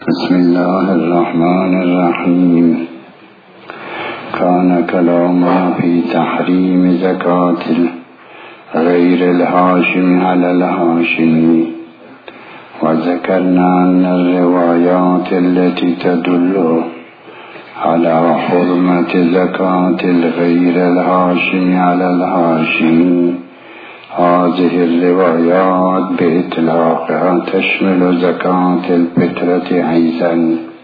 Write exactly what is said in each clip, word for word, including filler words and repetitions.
بسم الله الرحمن الرحیم. کان کلاما فی تحریم زکات غیر الهاشمی علی الهاشمی و ذکرنا ان الروایات التي تدل على حرمت زکات الغیر الهاشمی علی الهاشمی هذه الروايات بإطلاقها تشمل زكاة الفطرة أيضا.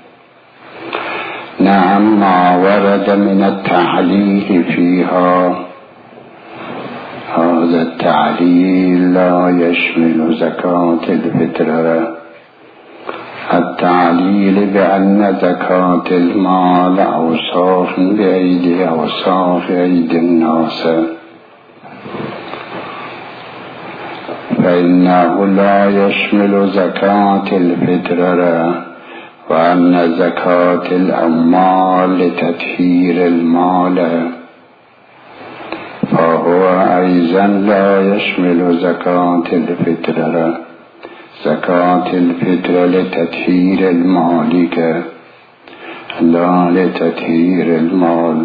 نعم ما ورد من التعليل فيها هذا التعليل لا يشمل زكاة الفطرة. التعليل بأن زكاة المال أوصاف بأيدي أوصاف أيدي الناس فإنه لا يشمل زكاة الفطرة، وأن زكاة الأموال لتطهير المال فهو أيضا لا يشمل زكاة الفطرة. زكاة الفطرة لتطهير المال لا لتطهير المال.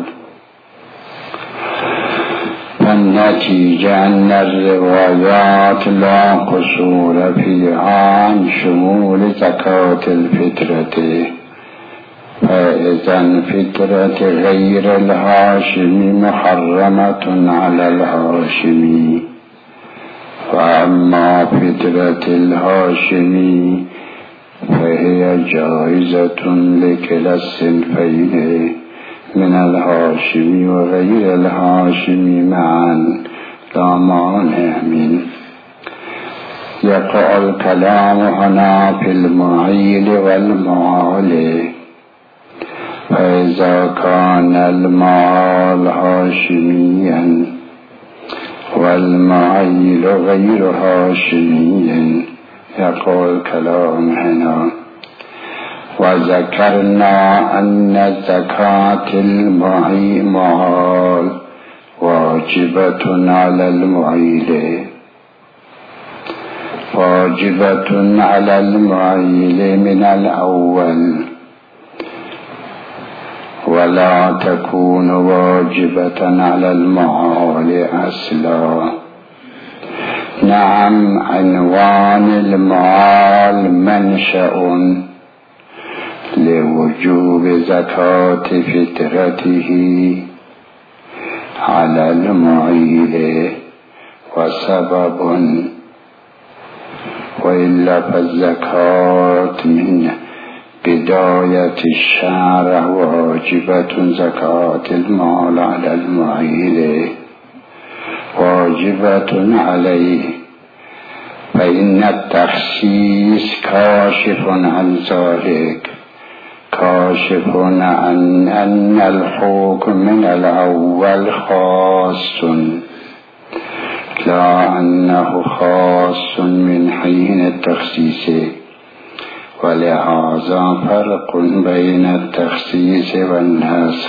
والنتيجة أن الروايات لا قصور فيها عن شمول زكاة الفطرة، فإذا الفطرة غير الهاشمي محرمة على الهاشمي، وأما فطرة الهاشمي فهي جائزة لكلا الصنفين من الهاشمي وغير الهاشمي معا لا مانع منه. يقع الكلام هنا في المعيل والمعال، فإذا كان المعال هاشميا والمعيل غير هاشمي يقع الكلام هنا. وذكرنا أن زكاة المعال واجبة على المعيل واجبة على المعيل من الأول، ولا تكون واجبة على المعال أصلا. نعم عنوان المعال منشأ لوجوب زكاة فطرته على المعيل وسبب، وإلا فالزكاة من بداية الشرع واجبة. زكاة المال على المعيل واجبة عليه، فإن التخصيص كاشف عن ذلك، كاشف عن أن الحكم من الأول خاص، لا أنه خاص من حين التخصيص. ولهذا فرق بين التخصيص والنسخ.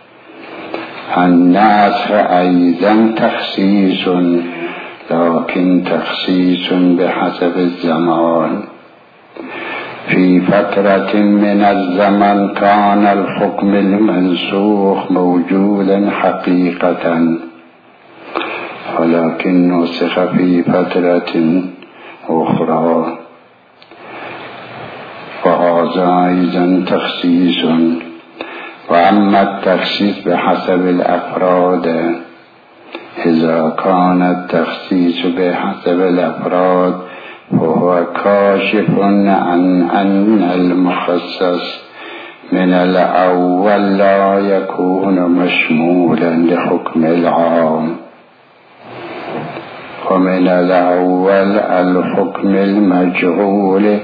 النسخ أيضا تخصيص، لكن تخصيص بحسب الزمان. في فترة من الزمن كان الحكم المنسوخ موجودا حقيقة، ولكن نسخ في فترة أخرى، فهذا أيضا تخصيص. وأما التخصيص بحسب الأفراد، إذا كان التخصيص بحسب الأفراد وهو كاشف عن أن المخصص من الأول لا يكون مشمولا لحكم العام، ومن الأول الحكم المجعول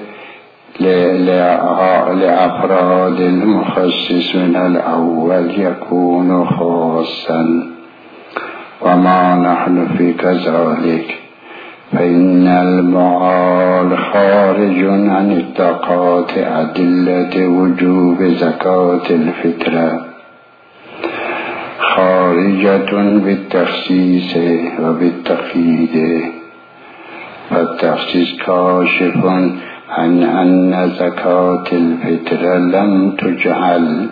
لأفراد المخصص من الأول يكون خاصا، وما نحن في كذلك، فإن المعال خارج عن اتقاء أدلة وجوب زكاة الفطرة، خارجة بالتخصيص وبالتقييد. فالتخصيص كاشف عن أن زكاة الفطر لم تجعل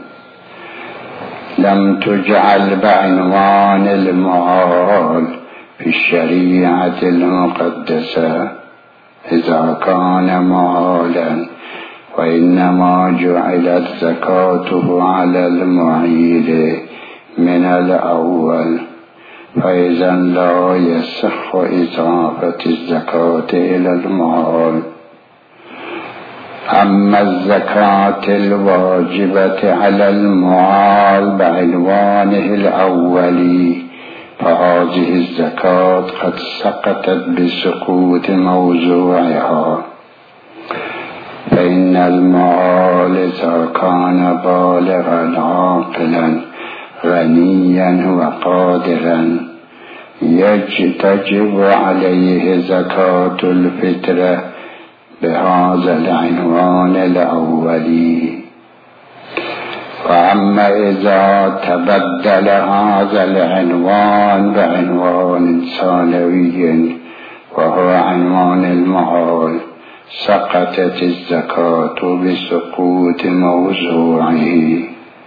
لم تجعل بعنوان المعال في الشريعة المقدسة إذا كان معالا، وإنما جعلت زكاته على المعيل من الأول، فإذا لا يصح إضافة الزكاة إلى المعال. أما الزكاة الواجبة على المعال بعنوانه الأولي فهذه الزكاة قد سقطت بسقوط موضوعها، فإن المعال إذا كان بالغا عاقلا غنيا وقادرا تجب عليه زكاة الفطر بهذا العنوان الأولي. وأما إذا تبدل هذا العنوان بعنوان ثانوي وهو عنوان المعال سقطت الزكاة بسقوط موضوعه،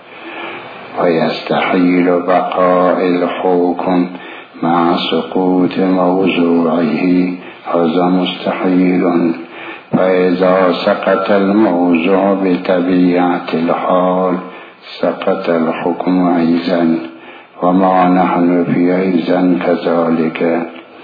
ويستحيل بقاء الحكم مع سقوط موضوعه، هذا مستحيل. فإذا سقط الموضوع بطبيعة الحال سقط الحكم أيضا، وما نحن في أيضا كذلك.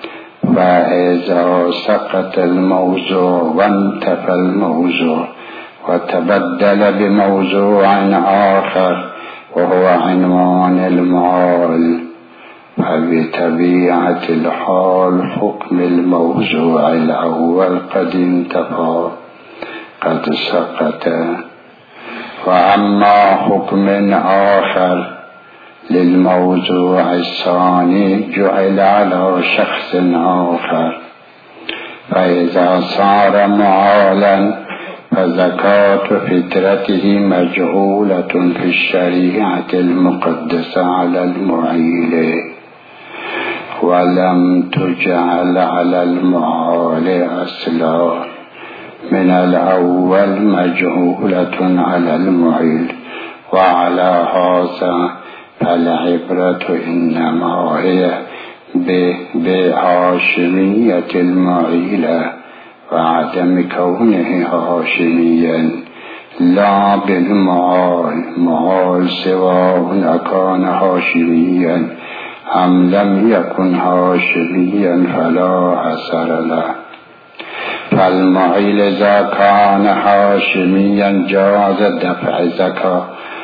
فإذا سقط الموضوع وانتفى الموضوع وتبدل بموضوع آخر وهو عنوان المعال، فبطبيعة الحال حكم الموضوع الأول قد انتفى قد سقط. وأما حكم آخر للموضوع الثاني جعل على شخص آخر، فإذا صار معالا فزكاة فطرته مجعولة في الشريعة المقدسة على المعيل، ولم تجعل على المعال أصلا من الأول مجعولة على المعيل. وعلى هذا فالعبرة إنما هي بهاشمية المعيلة وعدم كونه هاشميا، لا بالمعال. معال سواء كان هاشميا أم لم يكن هاشميا فلا أثر له. فالمعيل إذا كان هاشميا جاز دفع زكاة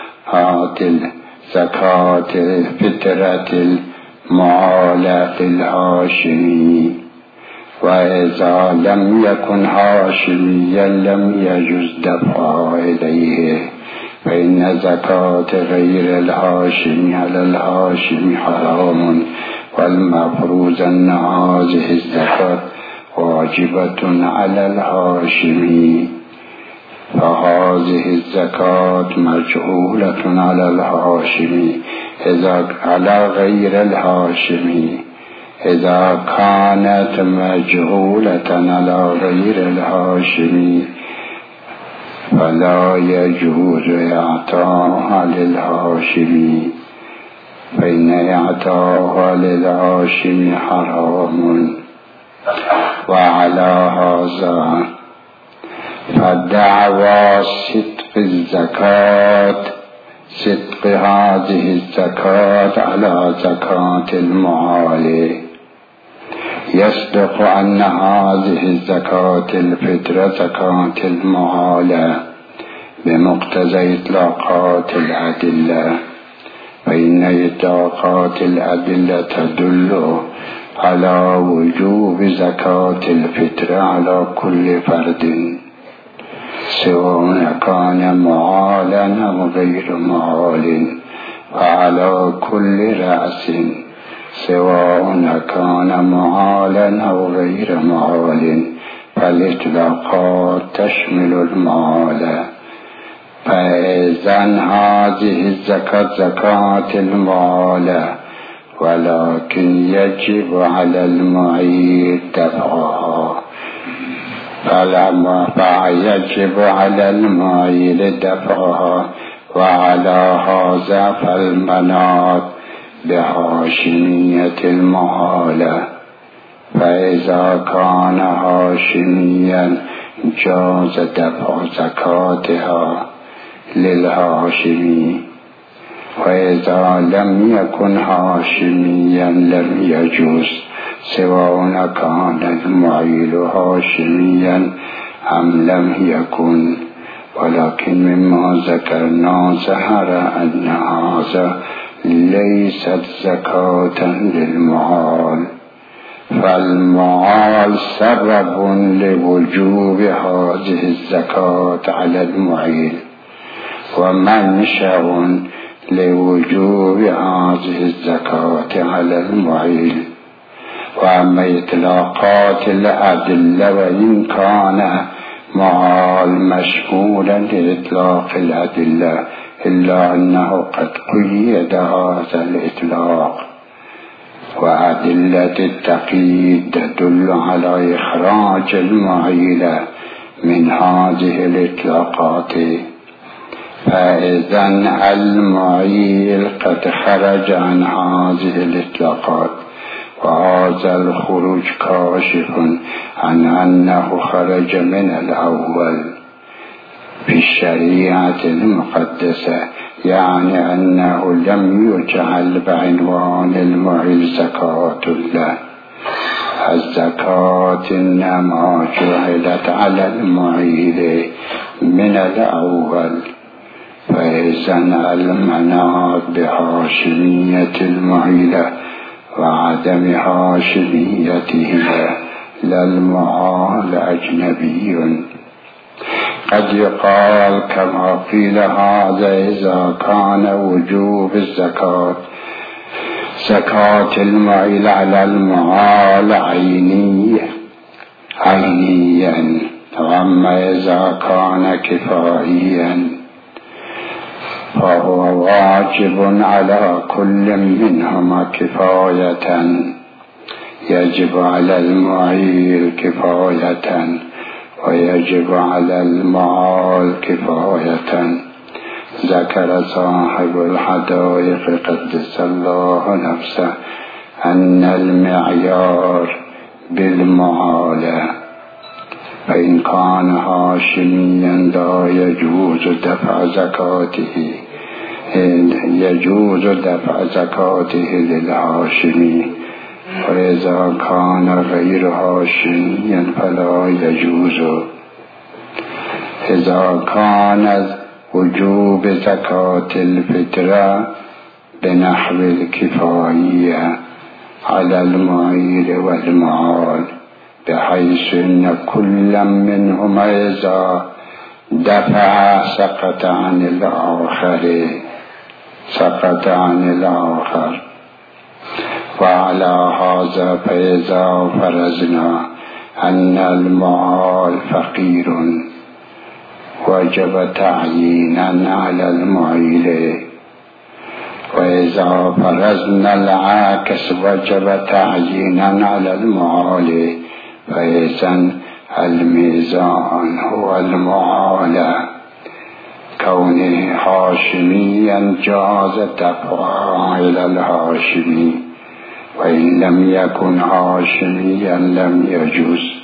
زكاة فطرة المعال الهاشمي، وإذا لم يكن هاشميا لم يجوز دفعه إليه، فإن زكاة غير الهاشمي على الهاشمي حرام، والمفروض أن هذه الزكاة واجبة على الهاشمي، فهذه الزكاة مجعولة على الهاشمي إذا على غير الهاشمي. إذا كانت مجعولة على غير الهاشمي فلا يجوز إعطاها للهاشمي، فإن إعطاها للهاشمي حرام. وعلى هذا فدعوى صدق الزكاة صدق هذه الزكاة على زكاة المعال يصدق أن هذه الزكاة الفطرة زكاة المعال بمقتضى إطلاقات الأدلة، فإن إطلاقات الأدلة تدل على وجوب زكاة الفطرة على كل فرد سواء كان معالا أو غير معال، وعلى كل رأس سواء كان معالا أو غير معال، فالإطلاقات تشمل المعال. فإذن هذه الزكاة زكاة المعال، ولكن يجب على المعيد دفعها. فلما فيجب على المعيل دفعها وعلى هذا فالمناط بهاشمية المعالة. فإذا كان هاشميا جاز دفع زكاتها للهاشمي، وإذا لم يكن هاشميا لم يجوز، سواء كان المعيل هاشميا أم لم يكن. ولكن مما ذكرنا ظهر أن هذا ليست زكاة للمعال، فالمعال سبب لوجوب هذه الزكاة على المعيل ومنشأ لوجوب هذه الزكاة على المعيل. وأما إطلاقات الأدلة وإن كان معال مشمولا لإطلاق الأدلة إلا أنه قد قيد هذا الإطلاق، وأدلة التقييد تدل على إخراج المعيل من هذه الإطلاقات. فإذا المعيل قد خرج عن هذه الإطلاقات، وهذا الخروج كاشف عن أنه خرج من الأول في الشريعة المقدسة، يعني أنه لم يجعل بعنوان المعيل زكاة له. الزكاة إنما جعلت على المعيل من الأول. فإذا المناط بهاشمية المعيلة وعدم هاشميته للمعال أجنبي. قد يقال كما قيل هذا إذا كان وجوب الزكاة زكاة المعيل على المعال عيني عينيا، وأما إذا كان كفائيا فهو واجب على كل منهما كفاية. يجب على المعيل كفاية ويجب على المعال كفاية. ذكر صاحب الحدائق قدس الله نفسه أن المعيار بالمعالة، فإن كان هاشميا لا يجوز دفع زكاته يجوز دفع زكاته للهاشمي، وإذا كان غير هاشميا فلا يجوز. إذا كان وجوب زكاة الفطرة بنحو الكفاية على المعيل والمعال، بحيث أن كل منهما إذا دفع سقط عن الآخر سقط عن الآخر. وعلى هذا فإذا فرضنا أن المعال فقير وجب تعيينا على المعيل، وإذا فرضنا العكس وجب تعيينا على المعال، فإذا الميزان هو المعالة. كونه هاشميا جاز دفعها إلى الهاشمي، وإن لم يكن هاشميا لم يجوز.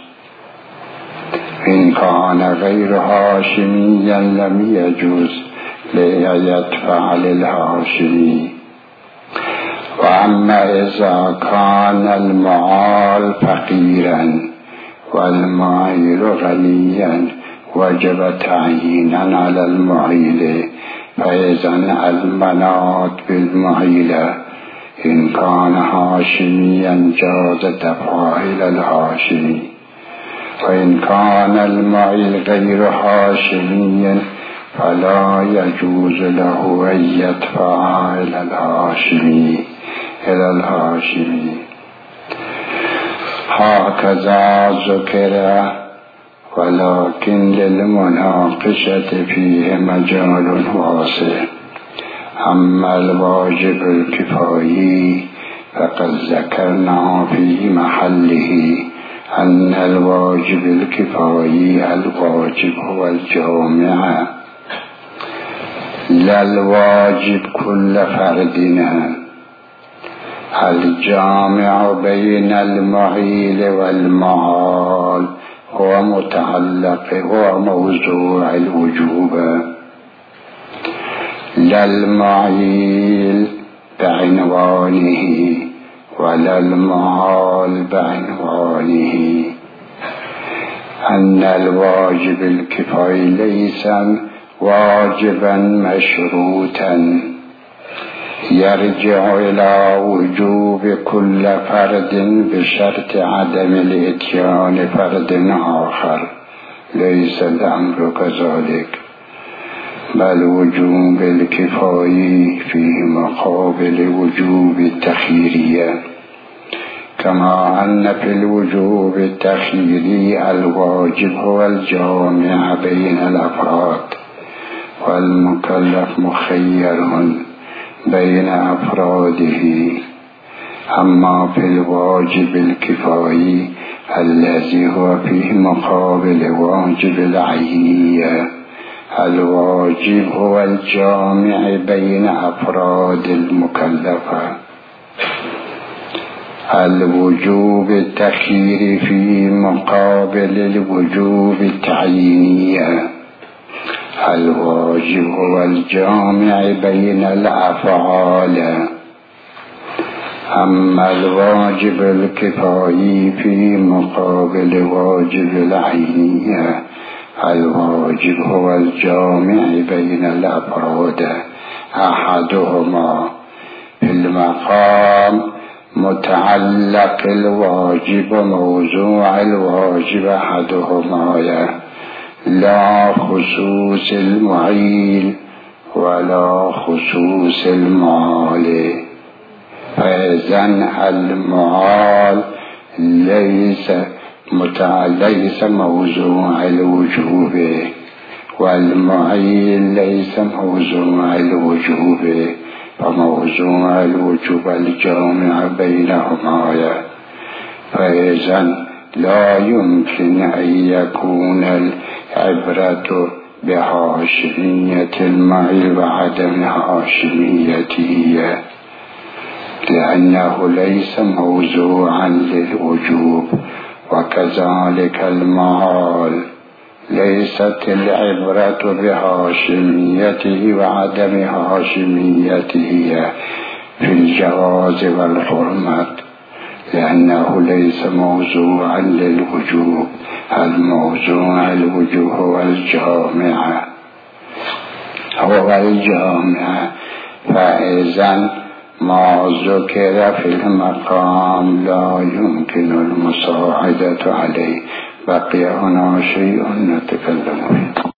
إن كان غير هاشميا لم يجوز ليدفع للهاشمي. وأما إذا كان المعال فقيرا والمعيل غنيا وجب تعيينا على المعيل، فإذا المناط بالمعيلة. إن كان هاشميا جاز دفعه إلى الهاشمي، وإن كان المعيل غير هاشمي فلا يجوز له أن يدفع إلى الهاشمي إلى الهاشمي. هكذا ذكر، ولكن للمناقشة فيه مجال واسع. أما الواجب الكفائي فقد ذكرنا في محله أن الواجب الكفائي الواجب هو الجامع، لا الواجب كل فردنا، الجامع بين المعيل والمعال هو متعلق هو موضوع الوجوب، لا المعيل بعنوانه ولا المعال بعنوانه. أن الواجب الكفائي ليس واجبا مشروطا يرجع إلى وجوب كل فرد بشرط عدم الإتيان فرد آخر، ليس الأمر كذلك، بل وجوب الكفاية فيه مقابل وجوب التخييرية، كما أن في الوجوب التخييري الواجب هو الجامع بين الأفراد، والمكلف مخير بين أفراده. أما في الواجب الكفايي الذي هو فيه مقابل واجب العينية، الواجب هو الجامع بين أفراد المكلفة. الوجوب التخييري في مقابل الوجوب التعيينية، الواجب هو الجامع بين الأفعال. أما الواجب الكفائي في مقابل واجب العينية، الواجب هو الجامع بين الأفراد، أحدهما في المقام متعلق الواجب موضوع الواجب أحدهما، لا خصوص المعيل ولا خصوص المعال. فإذن المعال ليس ليس موضوع الوجوب، والمعيل ليس موضوع الوجوب، فموضوع الوجوب الجامع بينهما. فإذن لا يمكن أن يكون العبرة بهاشمية المعيل وعدم هاشميته، لأنه ليس موضوعا للوجوب، وكذلك المعال ليست العبرة بهاشميته وعدم هاشميته في الجواز والحرمة، لأنه ليس موضوعا للوجوب. الموضوع الوجوب هو الجامع هو الجامع فإذن ما ذكر في المقام لا يمكن المساعدة عليه. بقي هنا شيء نتكلم فيه.